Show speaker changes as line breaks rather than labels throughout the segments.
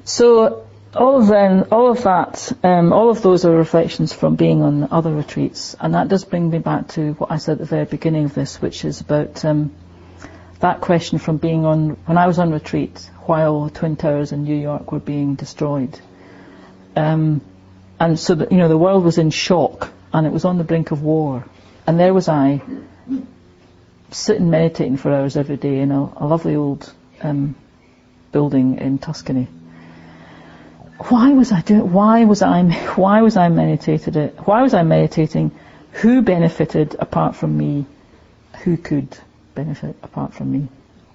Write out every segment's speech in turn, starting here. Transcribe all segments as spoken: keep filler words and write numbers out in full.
So all of them, all of that, um, all of those are reflections from being on other retreats, and that does bring me back to what I said at the very beginning of this, which is about um, that question from being on, when I was on retreat while Twin Towers in New York were being destroyed. Um, and so, that, you know, the world was in shock, and it was on the brink of war. And there was I, sitting meditating for hours every day in a, a lovely old um, building in Tuscany. Why was I doing? Why was I? Why was I meditated? It? Why was I meditating? Who benefited apart from me? Who could benefit apart from me?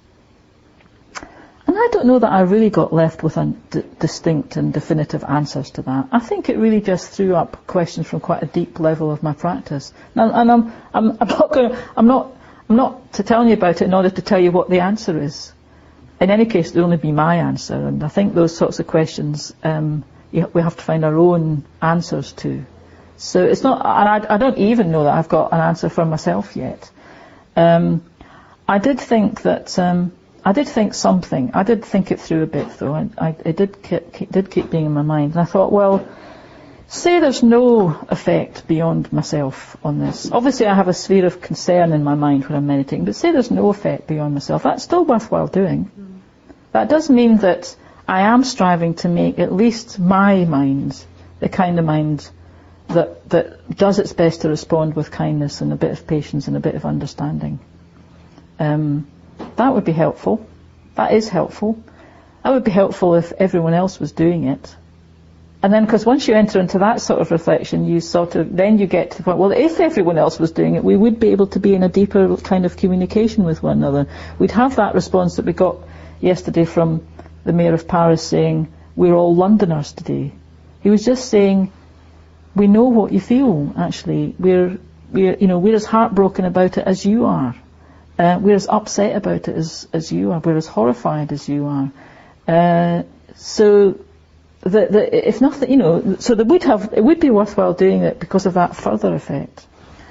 And I don't know that I really got left with a d- distinct and definitive answers to that. I think it really just threw up questions from quite a deep level of my practice. And, and I'm, I'm, I'm not going. I'm not. I'm not to telling you about it in order to tell you what the answer is. In any case, it will only be my answer, and I think those sorts of questions um, you, we have to find our own answers to. So it's not, and I, I don't even know that I've got an answer for myself yet. Um, I did think that um, I did think something. I did think it through a bit, though. I, I, it did keep, keep, did keep being in my mind, and I thought, well, say there's no effect beyond myself on this. Obviously, I have a sphere of concern in my mind when I'm meditating, but say there's no effect beyond myself. That's still worthwhile doing. That does mean that I am striving to make at least my mind the kind of mind that that does its best to respond with kindness and a bit of patience and a bit of understanding. Um, that would be helpful. That is helpful. That would be helpful if everyone else was doing it. And then, because once you enter into that sort of reflection, you sort of, then you get to the point, well, if everyone else was doing it, we would be able to be in a deeper kind of communication with one another. We'd have that response that we got yesterday from the Mayor of Paris saying, we're all Londoners today. He was just saying, we know what you feel, actually. We're, we're, you know, we're as heartbroken about it as you are. Uh, we're as upset about it as, as you are. We're as horrified as you are. Uh, so, the, the, if nothing, you know, so there would have, it would be worthwhile doing it because of that further effect.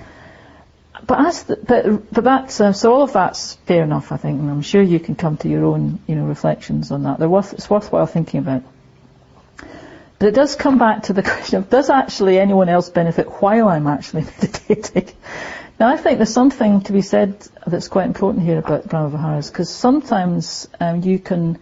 But as the, but but that's uh, so all of that's fair enough, I think, and I'm sure you can come to your own, you know, reflections on that. They're worth, it's worthwhile thinking about. But it does come back to the question of, does actually anyone else benefit while I'm actually meditating? Now, I think there's something to be said that's quite important here about Brahmaviharas, because sometimes um, you can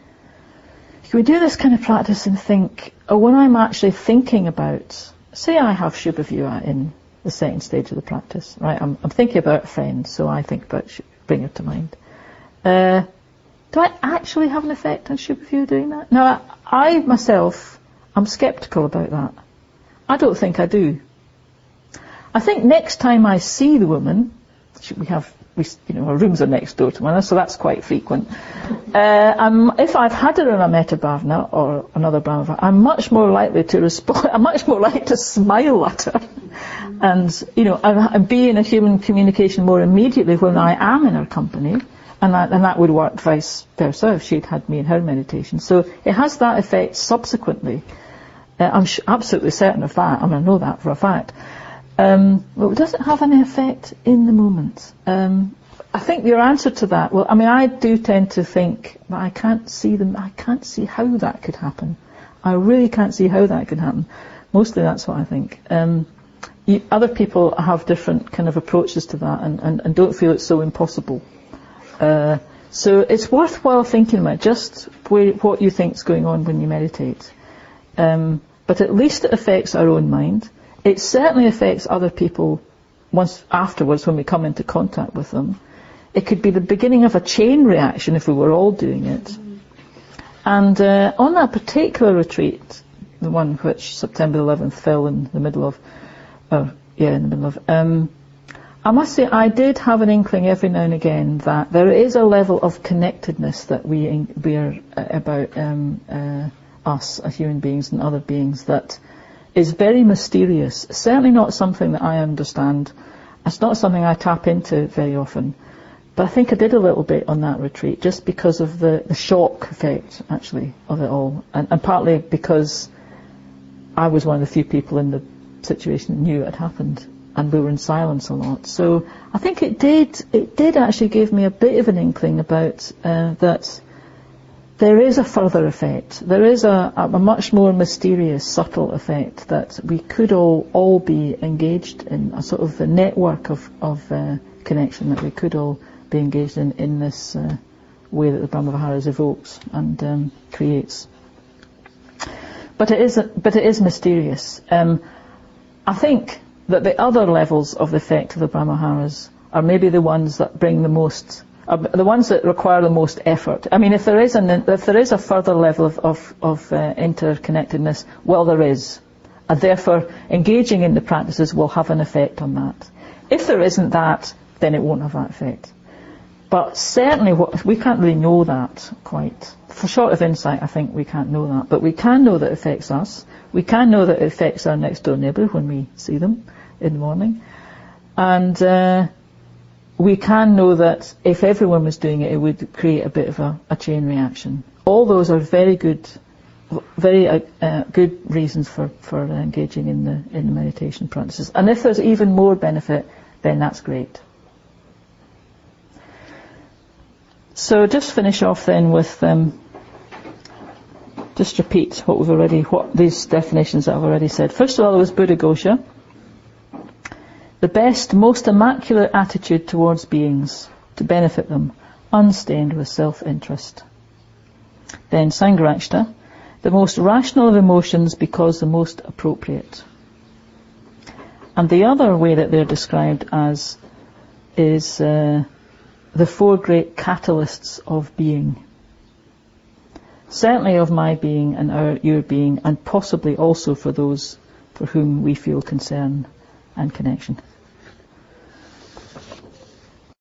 you can do this kind of practice and think, oh, when I'm actually thinking about, say I have Shubhavyuha in the second stage of the practice, right? I'm, I'm thinking about a friend, so I think about sh- bring her to mind. Uh, do I actually have an effect on Shubhavyuha doing that? Now, I, I myself, I'm sceptical about that. I don't think I do. I think next time I see the woman, we have, we, you know, our rooms are next door to one another, so that's quite frequent. Uh, I'm, if I've had her in a Metta Bhavana or another Brahmavihara, I'm much more likely to respond. I'm much more likely to smile at her, and you know, and be in a human communication more immediately when I am in her company, and that, and that would work vice versa if she'd had me in her meditation. So it has that effect subsequently. Uh, I'm sh- absolutely certain of that. I mean, I know that for a fact. Um, but does it have any effect in the moment? Um, I think your answer to that, well, I mean, I do tend to think, but I can't see them. I can't see how that could happen. I really can't see how that could happen. Mostly that's what I think. Um, you, other people have different kind of approaches to that and, and, and don't feel it's so impossible. Uh, so it's worthwhile thinking about just where, what you think is going on when you meditate. Um, but at least it affects our own mind. It certainly affects other people once afterwards when we come into contact with them. It could be the beginning of a chain reaction if we were all doing it. Mm-hmm. And uh, on that particular retreat, the one which September eleventh fell in the middle of, uh, yeah, in the middle of, um, I must say I did have an inkling every now and again that there is a level of connectedness that we we are uh, about um, uh, us as human beings and other beings that is very mysterious. Certainly not something that I understand. It's not something I tap into very often. But I think I did a little bit on that retreat just because of the, the shock effect, actually, of it all. And, and partly because I was one of the few people in the situation that knew it had happened, and we were in silence a lot. So I think it did, it did actually give me a bit of an inkling about uh, that there is a further effect. There is a, a much more mysterious, subtle effect that we could all all be engaged in, a sort of a network of, of uh, connection, that we could all be engaged in in this uh, way that the Brahmaviharas evokes and um, creates. But it is, but it is mysterious. Um, I think that the other levels of the effect of the Brahmaviharas are maybe the ones that bring the most, are the ones that require the most effort. I mean, if there is an, if there is a further level of of, of uh, interconnectedness, well, there is, and therefore engaging in the practices will have an effect on that. If there isn't that, then it won't have that effect. But certainly, what, we can't really know that quite. For short of insight, I think we can't know that. But we can know that it affects us. We can know that it affects our next door neighbour when we see them in the morning. And uh, we can know that if everyone was doing it, it would create a bit of a, a chain reaction. All those are very good, very uh, uh, good reasons for, for engaging in the, in the meditation practices. And if there's even more benefit, then that's great. So just finish off then with, um, just repeat what we've already, what these definitions that I've already said. First of all, there was Buddhaghosa, the best, most immaculate attitude towards beings, to benefit them, unstained with self-interest. Then Sangharakshita, the most rational of emotions because the most appropriate. And the other way that they're described as is uh, the four great catalysts of being. Certainly of my being and our, your being, and possibly also for those for whom we feel concern and connection.